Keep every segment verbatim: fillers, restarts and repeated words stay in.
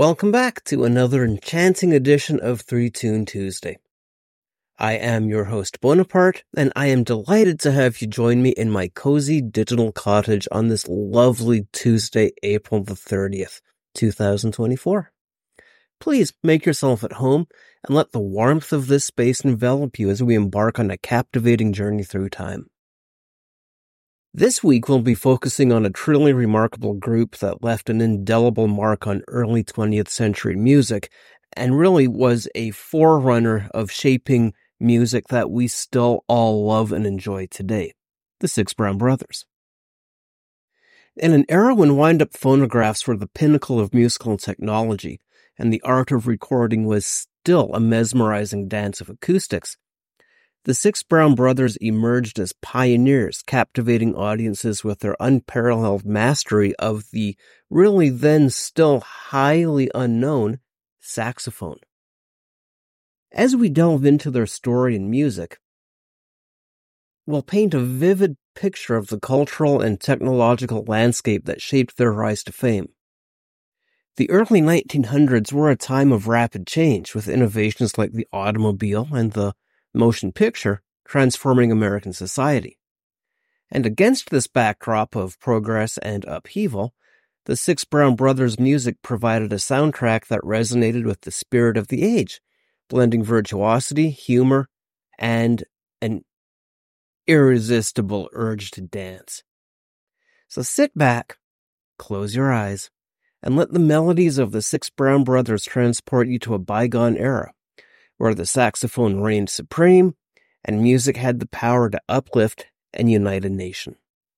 Welcome back to another enchanting edition of Three Tune Tuesday. I am your host Bonaparte, and I am delighted to have you join me in my cozy digital cottage on this lovely Tuesday, April the thirtieth, two thousand twenty-four. Please make yourself at home and let the warmth of this space envelop you as we embark on a captivating journey through time. This week we'll be focusing on a truly remarkable group that left an indelible mark on early twentieth century music and really was a forerunner of shaping music that we still all love and enjoy today, the Six Brown Brothers. In an era when wind-up phonographs were the pinnacle of musical technology and the art of recording was still a mesmerizing dance of acoustics, the Six Brown Brothers emerged as pioneers, captivating audiences with their unparalleled mastery of the really then still highly unknown saxophone. As we delve into their story and music, we'll paint a vivid picture of the cultural and technological landscape that shaped their rise to fame. The early nineteen hundreds were a time of rapid change, with innovations like the automobile and the motion picture transforming American society. And against this backdrop of progress and upheaval, the Six Brown Brothers' music provided a soundtrack that resonated with the spirit of the age, blending virtuosity, humor, and an irresistible urge to dance. So sit back, close your eyes, and let the melodies of the Six Brown Brothers transport you to a bygone era, where the saxophone reigned supreme and music had the power to uplift and unite a nation.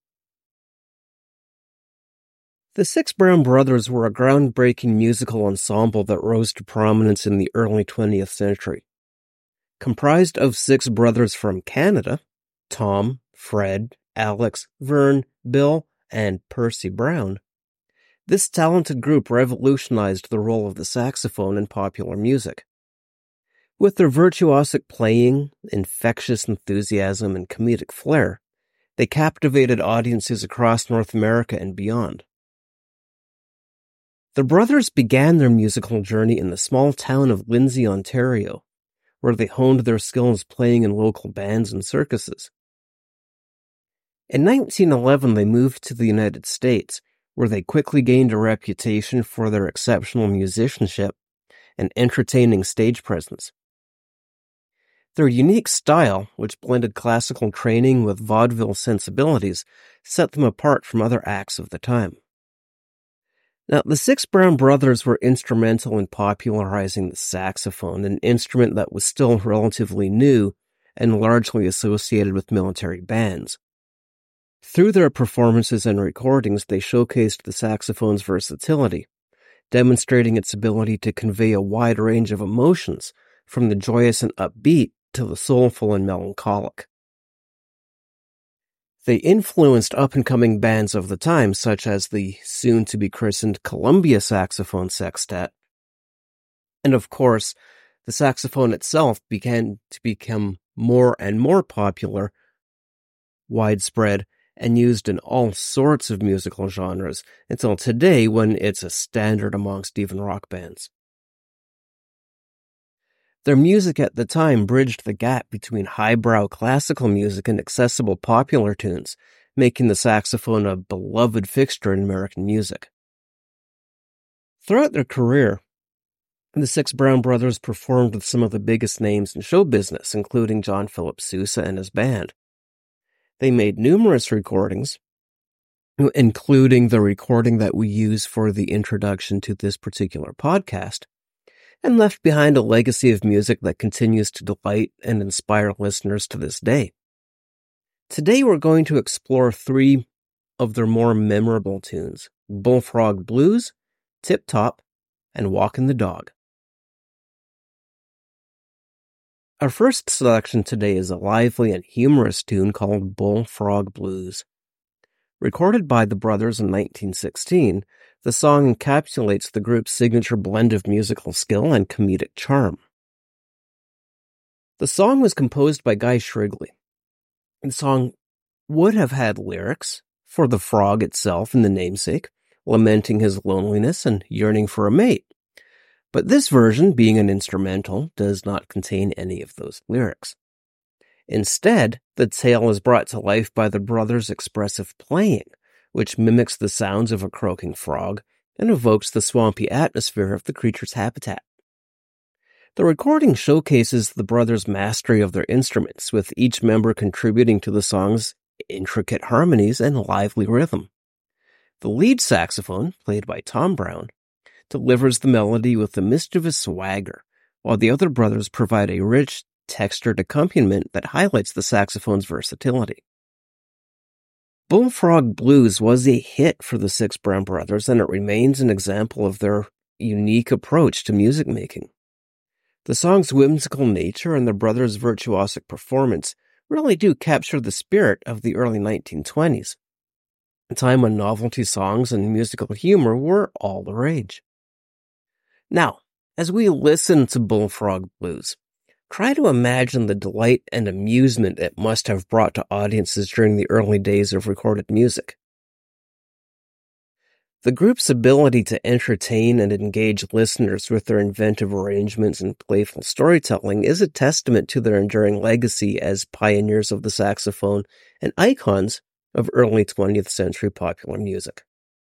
The Six Brown Brothers were a groundbreaking musical ensemble that rose to prominence in the early twentieth century. Comprised of six brothers from Canada, Tom, Fred, Alex, Vern, Bill, and Percy Brown, this talented group revolutionized the role of the saxophone in popular music. With their virtuosic playing, infectious enthusiasm, and comedic flair, they captivated audiences across North America and beyond. The brothers began their musical journey in the small town of Lindsay, Ontario, where they honed their skills playing in local bands and circuses. In nineteen eleven, they moved to the United States, where they quickly gained a reputation for their exceptional musicianship and entertaining stage presence. Their unique style, which blended classical training with vaudeville sensibilities, set them apart from other acts of the time. Now, the Six Brown Brothers were instrumental in popularizing the saxophone, an instrument that was still relatively new and largely associated with military bands. Through their performances and recordings, they showcased the saxophone's versatility, demonstrating its ability to convey a wide range of emotions, from the joyous and upbeat to the soulful and melancholic. They influenced up-and-coming bands of the time, such as the soon-to-be-christened Columbia Saxophone Sextet. And of course, the saxophone itself began to become more and more popular, widespread, and used in all sorts of musical genres, until today when it's a standard amongst even rock bands. Their music at the time bridged the gap between highbrow classical music and accessible popular tunes, making the saxophone a beloved fixture in American music. Throughout their career, the Six Brown Brothers performed with some of the biggest names in show business, including John Philip Sousa and his band. They made numerous recordings, including the recording that we use for the introduction to this particular podcast, and left behind a legacy of music that continues to delight and inspire listeners to this day. Today we're going to explore three of their more memorable tunes: Bullfrog Blues, Tip Top, and Walkin' the Dog. Our first selection today is a lively and humorous tune called Bullfrog Blues. Recorded by the brothers in nineteen sixteen, the song encapsulates the group's signature blend of musical skill and comedic charm. The song was composed by Guy Shrigley. The song would have had lyrics for the frog itself and the namesake, lamenting his loneliness and yearning for a mate, But this version, being an instrumental, does not contain any of those lyrics. Instead, the tale is brought to life by the brothers' expressive playing, which mimics the sounds of a croaking frog and evokes the swampy atmosphere of the creature's habitat. The recording showcases the brothers' mastery of their instruments, with each member contributing to the song's intricate harmonies and lively rhythm. The lead saxophone, played by Tom Brown, delivers the melody with a mischievous swagger, while the other brothers provide a rich, textured accompaniment that highlights the saxophone's versatility. Bullfrog Blues was a hit for the Six Brown Brothers, and it remains an example of their unique approach to music making. The song's whimsical nature and the brothers' virtuosic performance really do capture the spirit of the early nineteen twenties, a time when novelty songs and musical humor were all the rage. Now, as we listen to Bullfrog Blues, try to imagine the delight and amusement it must have brought to audiences during the early days of recorded music. The group's ability to entertain and engage listeners with their inventive arrangements and playful storytelling is a testament to their enduring legacy as pioneers of the saxophone and icons of early twentieth century popular music.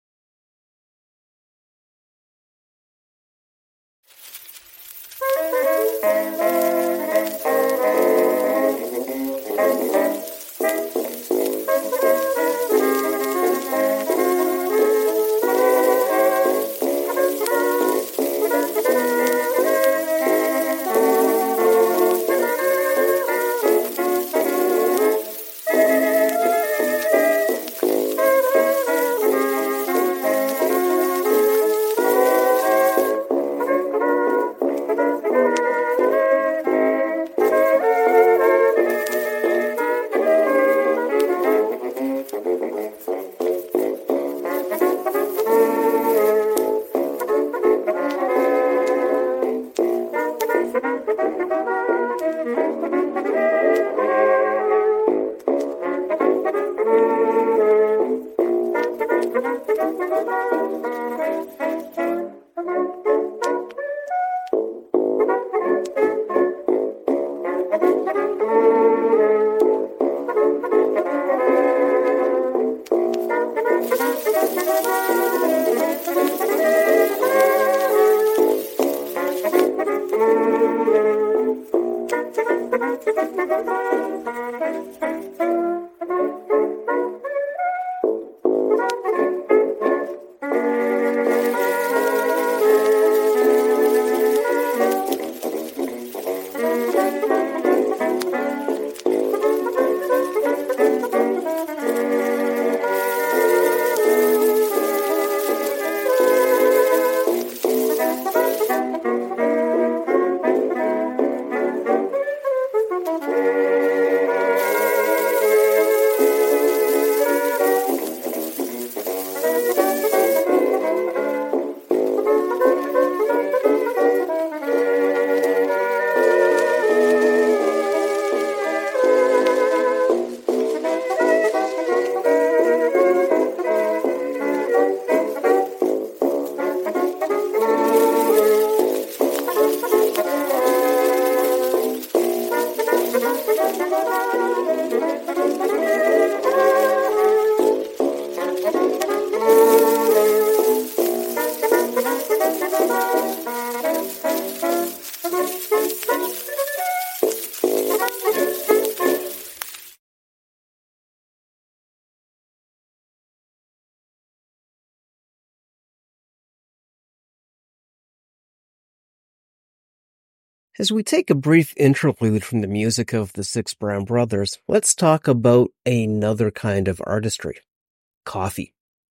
As we take a brief interlude from the music of the Six Brown Brothers, let's talk about another kind of artistry: coffee.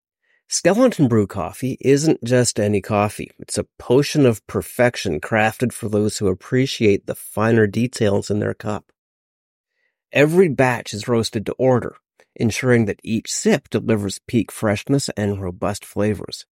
Skeleton Brew coffee isn't just any coffee. It's a potion of perfection crafted for those who appreciate the finer details in their cup. Every batch is roasted to order, ensuring that each sip delivers peak freshness and robust flavors.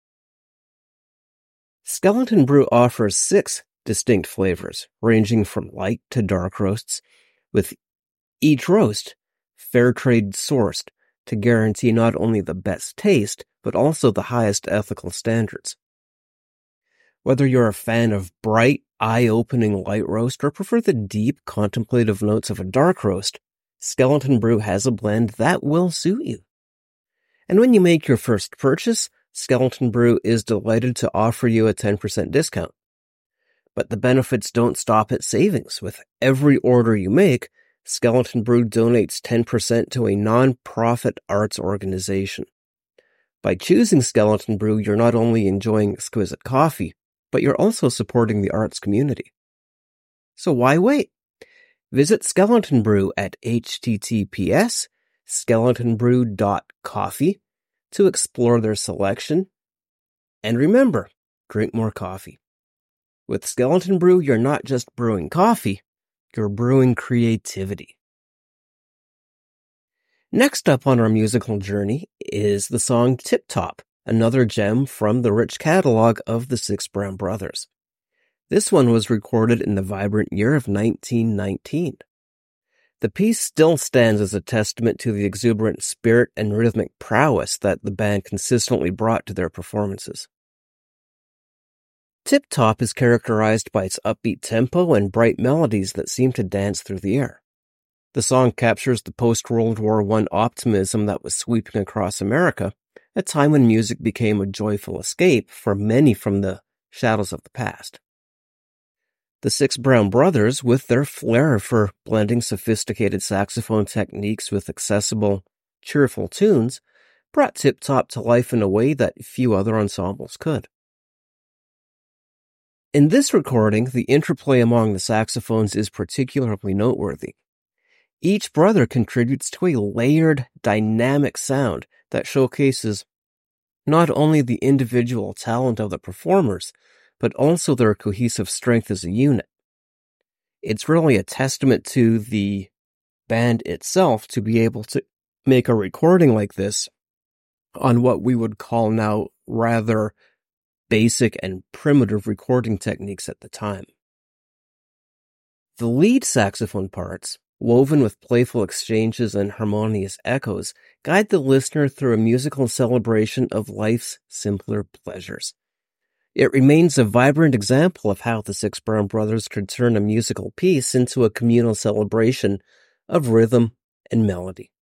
Skeleton Brew offers six distinct flavors, ranging from light to dark roasts, with each roast fair trade sourced to guarantee not only the best taste, but also the highest ethical standards. Whether you're a fan of bright, eye-opening light roast or prefer the deep, contemplative notes of a dark roast, Skeleton Brew has a blend that will suit you. And when you make your first purchase, Skeleton Brew is delighted to offer you a ten percent discount. But the benefits don't stop at savings. With every order you make, Skeleton Brew donates ten percent to a non-profit arts organization. By choosing Skeleton Brew, you're not only enjoying exquisite coffee, but you're also supporting the arts community. So why wait? Visit Skeleton Brew at h t t p s skeleton brew dot coffee to explore their selection. And remember, drink more coffee. With Skeleton Brew, you're not just brewing coffee, you're brewing creativity. Next up on our musical journey is the song Tip Top, another gem from the rich catalog of the Six Brown Brothers. This one was recorded in the vibrant year of nineteen nineteen. The piece still stands as a testament to the exuberant spirit and rhythmic prowess that the band consistently brought to their performances. Tip Top is characterized by its upbeat tempo and bright melodies that seem to dance through the air. The song captures the post-World War One optimism that was sweeping across America, a time when music became a joyful escape for many from the shadows of the past. The Six Brown Brothers, with their flair for blending sophisticated saxophone techniques with accessible, cheerful tunes, brought Tip Top to life in a way that few other ensembles could. In this recording, the interplay among the saxophones is particularly noteworthy. Each brother contributes to a layered, dynamic sound that showcases not only the individual talent of the performers, but also their cohesive strength as a unit. It's really a testament to the band itself to be able to make a recording like this on what we would call now rather basic and primitive recording techniques at the time. The lead saxophone parts, woven with playful exchanges and harmonious echoes, guide the listener through a musical celebration of life's simpler pleasures. It remains a vibrant example of how the Six Brown Brothers could turn a musical piece into a communal celebration of rhythm and melody.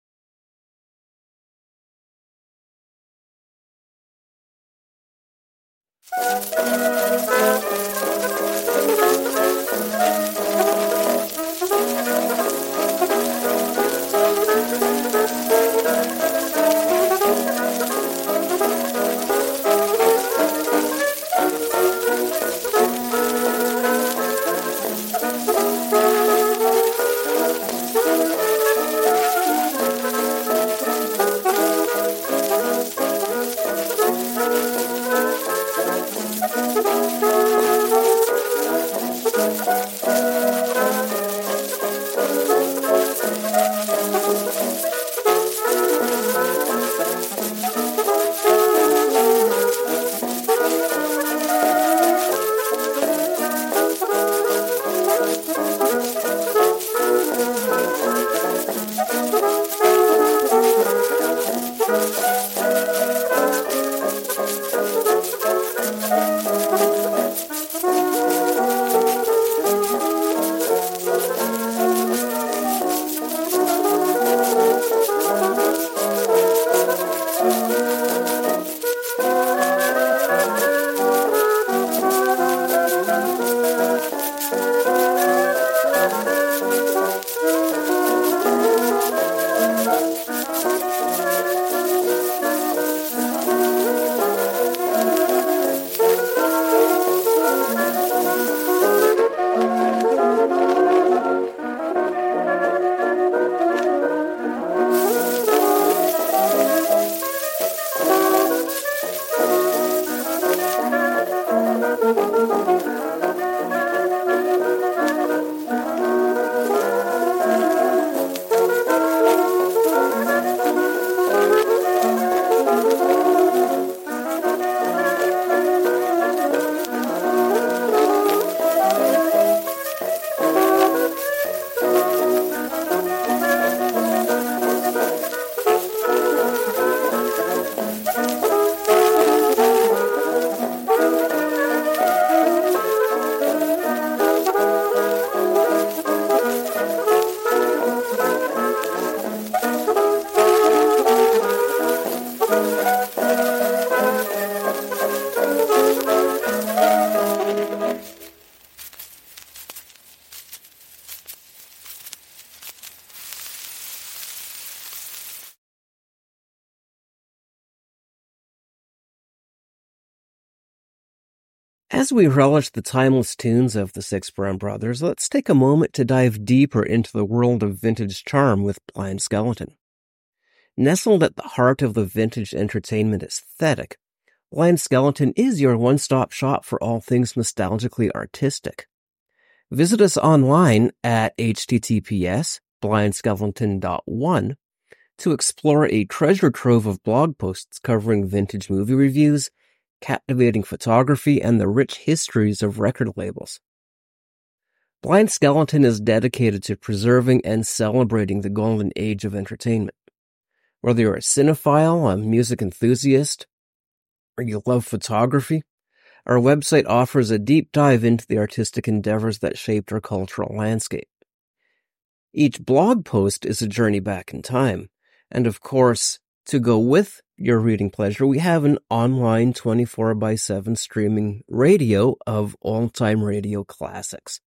As we relish the timeless tunes of the Six Brown Brothers, let's take a moment to dive deeper into the world of vintage charm with Blind Skeleton. Nestled at the heart of the vintage entertainment aesthetic, Blind Skeleton is your one-stop shop for all things nostalgically artistic. Visit us online at h t t p s blind skeleton dot one to explore a treasure trove of blog posts covering vintage movie reviews, captivating photography, and the rich histories of record labels. Blind Skeleton is dedicated to preserving and celebrating the golden age of entertainment. Whether you're a cinephile, a music enthusiast, or you love photography, our website offers a deep dive into the artistic endeavors that shaped our cultural landscape. Each blog post is a journey back in time, and of course, to go with your reading pleasure, we have an online twenty-four by seven streaming radio of all-time radio classics.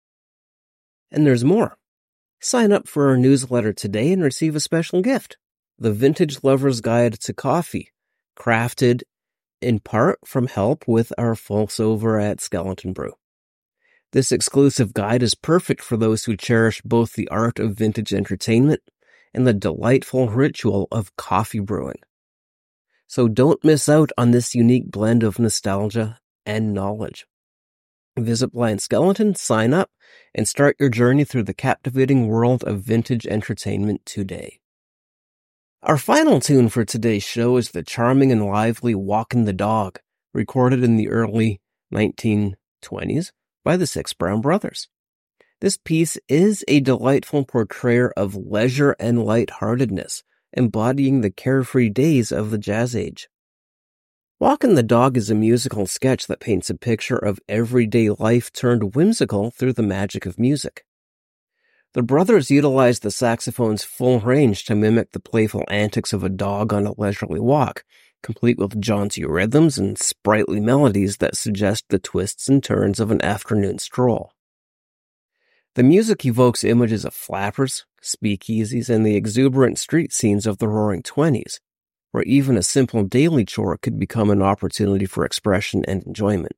And there's more. Sign up for our newsletter today and receive a special gift, the Vintage Lover's Guide to Coffee, crafted in part from help with our folks over at Skeleton Brew. This exclusive guide is perfect for those who cherish both the art of vintage entertainment and the delightful ritual of coffee brewing. So don't miss out on this unique blend of nostalgia and knowledge. Visit Blind Skeleton, sign up, and start your journey through the captivating world of vintage entertainment today. Our final tune for today's show is the charming and lively Walkin' the Dog, recorded in the early nineteen twenties by the Six Brown Brothers. This piece is a delightful portrayal of leisure and lightheartedness, embodying the carefree days of the jazz age. Walkin' the Dog is a musical sketch that paints a picture of everyday life turned whimsical through the magic of music. The brothers utilized the saxophone's full range to mimic the playful antics of a dog on a leisurely walk, complete with jaunty rhythms and sprightly melodies that suggest the twists and turns of an afternoon stroll. The music evokes images of flappers, speakeasies, and the exuberant street scenes of the Roaring Twenties, where even a simple daily chore could become an opportunity for expression and enjoyment.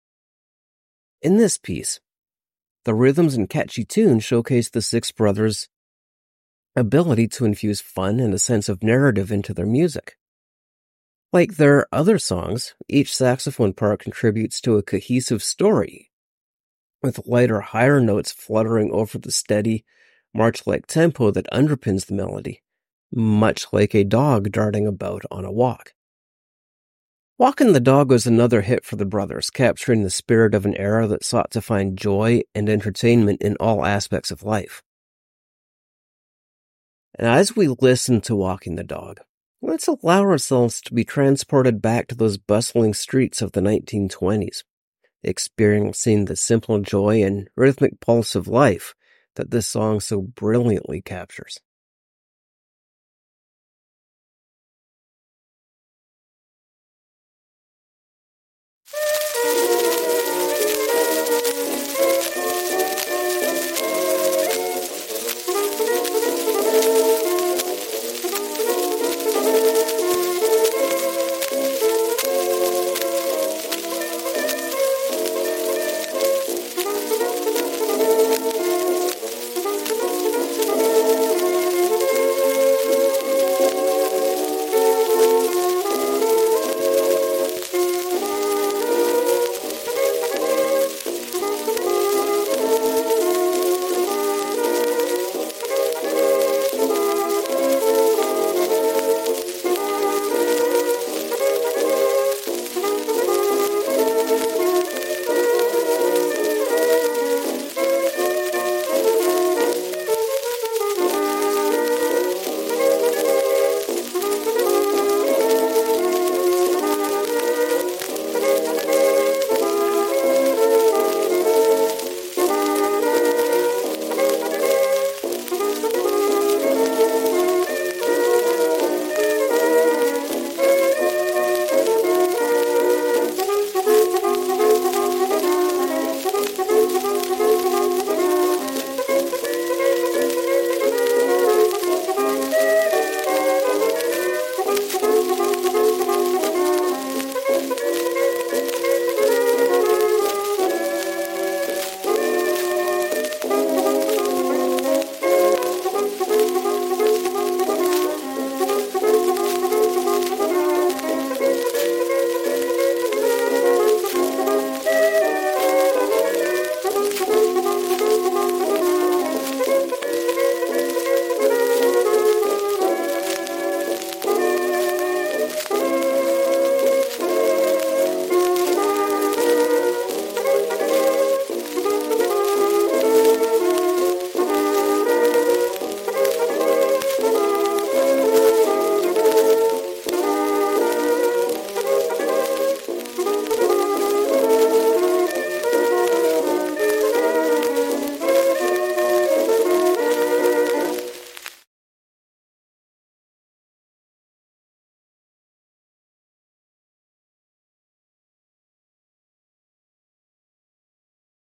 In this piece, the rhythms and catchy tunes showcase the Six Brothers' ability to infuse fun and a sense of narrative into their music. Like their other songs, each saxophone part contributes to a cohesive story, with lighter, higher notes fluttering over the steady, march-like tempo that underpins the melody, much like a dog darting about on a walk. Walkin' the Dog was another hit for the brothers, capturing the spirit of an era that sought to find joy and entertainment in all aspects of life. And as we listen to Walkin' the Dog, let's allow ourselves to be transported back to those bustling streets of the nineteen twenties, experiencing the simple joy and rhythmic pulse of life that this song so brilliantly captures.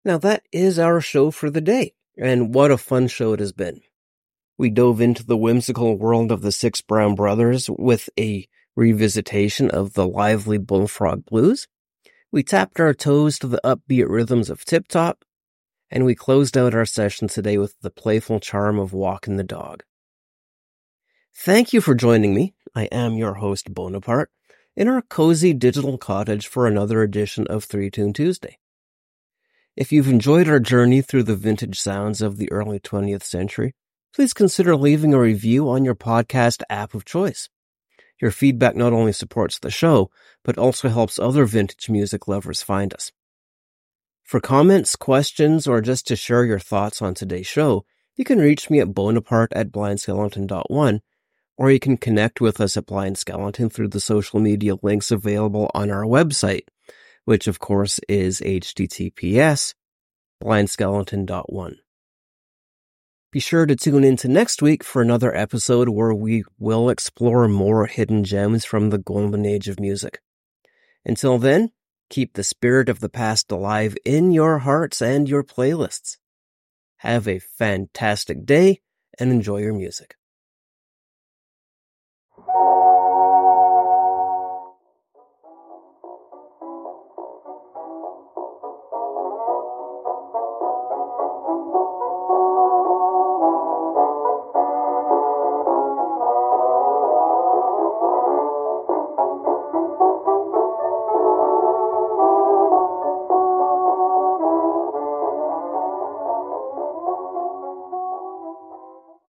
Now that is our show for the day, and what a fun show it has been. We dove into the whimsical world of the Six Brown Brothers with a revisitation of the lively Bullfrog Blues. We tapped our toes to the upbeat rhythms of Tip Top, and we closed out our session today with the playful charm of Walkin' the Dog. Thank you for joining me. I am your host, Bonaparte, in our cozy digital cottage for another edition of Three Tune Tuesday. If you've enjoyed our journey through the vintage sounds of the early twentieth century, please consider leaving a review on your podcast app of choice. Your feedback not only supports the show, but also helps other vintage music lovers find us. For comments, questions, or just to share your thoughts on today's show, you can reach me at bonaparte at blind skeleton dot one, or you can connect with us at Blind Skeleton through the social media links available on our website, which of course is h t t p s blind skeleton dot one. Be sure to tune in to next week for another episode where we will explore more hidden gems from the golden age of music. Until then, keep the spirit of the past alive in your hearts and your playlists. Have a fantastic day and enjoy your music.